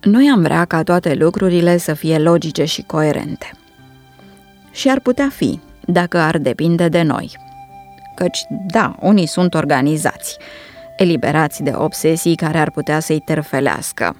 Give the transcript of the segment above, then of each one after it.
Noi am vrea ca toate lucrurile să fie logice și coerente. Și ar putea fi, dacă ar depinde de noi. Căci, da, unii sunt organizați, eliberați de obsesii care ar putea să-i terfelească.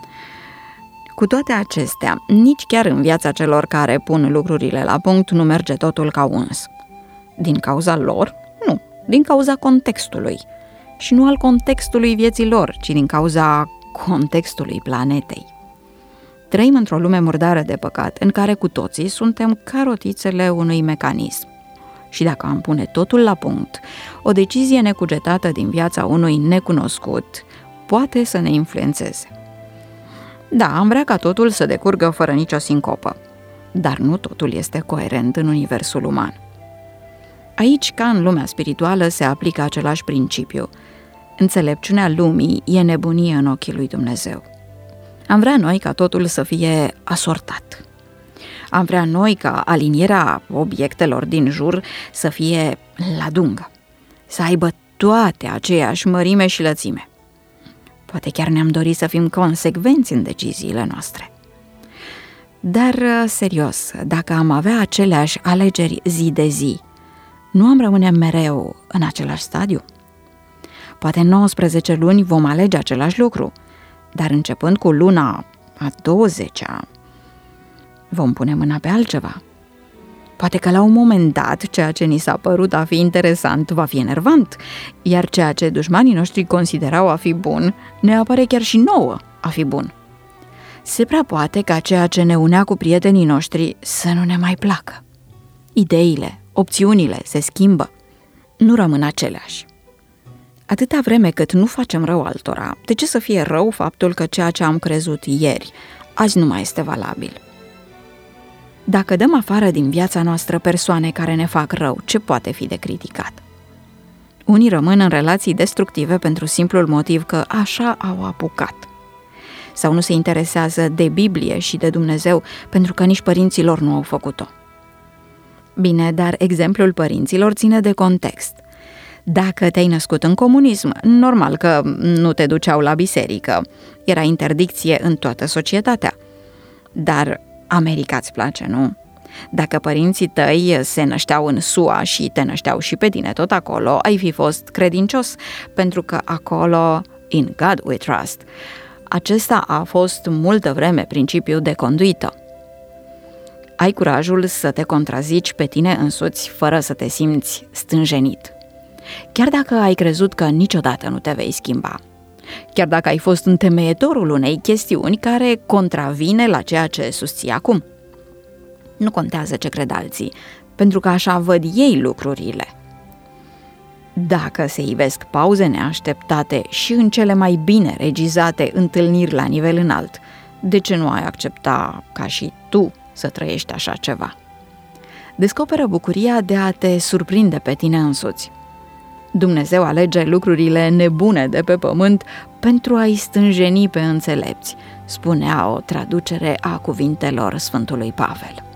Cu toate acestea, nici chiar în viața celor care pun lucrurile la punct nu merge totul ca uns. Din cauza lor? Nu, din cauza contextului. Și nu al contextului vieții lor, ci din cauza contextului planetei. Trăim într-o lume murdară de păcat, în care cu toții suntem ca rotițele unui mecanism. Și dacă am pune totul la punct, o decizie necugetată din viața unui necunoscut poate să ne influențeze. Da, am vrea ca totul să decurgă fără nicio sincopă, dar nu totul este coerent în universul uman. Aici, ca în lumea spirituală, se aplică același principiu. Înțelepciunea lumii e nebunie în ochii lui Dumnezeu. Am vrea noi ca totul să fie asortat. Am vrea noi ca alinierea obiectelor din jur să fie la dungă, să aibă toate aceeași mărime și lățime. Poate chiar ne-am dorit să fim consecvenți în deciziile noastre. Dar, serios, dacă am avea aceleași alegeri zi de zi, nu am rămâne mereu în același stadiu? Poate 19 luni vom alege același lucru, dar începând cu luna a 20-a, vom pune mâna pe altceva. Poate că la un moment dat, ceea ce ni s-a părut a fi interesant va fi enervant, iar ceea ce dușmanii noștri considerau a fi bun, ne apare chiar și nouă a fi bun. Se prea poate ca ceea ce ne unea cu prietenii noștri să nu ne mai placă. Ideile, opțiunile se schimbă, nu rămân aceleași. Atâta vreme cât nu facem rău altora, de ce să fie rău faptul că ceea ce am crezut ieri, azi nu mai este valabil? Dacă dăm afară din viața noastră persoane care ne fac rău, ce poate fi de criticat? Unii rămân în relații destructive pentru simplul motiv că așa au apucat. Sau nu se interesează de Biblie și de Dumnezeu pentru că nici părinții lor nu au făcut-o. Bine, dar exemplul părinților ține de context. Dacă te-ai născut în comunism, normal că nu te duceau la biserică. Era interdicție în toată societatea. Dar America îți place, nu? Dacă părinții tăi se nășteau în SUA și te nășteau și pe tine tot acolo, ai fi fost credincios, pentru că acolo, in God we trust, acesta a fost multă vreme principiul de conduită. Ai curajul să te contrazici pe tine însuți fără să te simți stânjenit. Chiar dacă ai crezut că niciodată nu te vei schimba. Chiar dacă ai fost întemeietorul unei chestiuni care contravine la ceea ce susții acum. Nu contează ce cred alții, pentru că așa văd ei lucrurile. Dacă se ivesc pauze neașteptate și în cele mai bine regizate întâlniri la nivel înalt, de ce nu ai accepta ca și tu să trăiești așa ceva? Descoperă bucuria de a te surprinde pe tine însuți. Dumnezeu alege lucrurile nebune de pe pământ pentru a-i stânjeni pe înțelepți, spunea o traducere a cuvintelor Sfântului Pavel.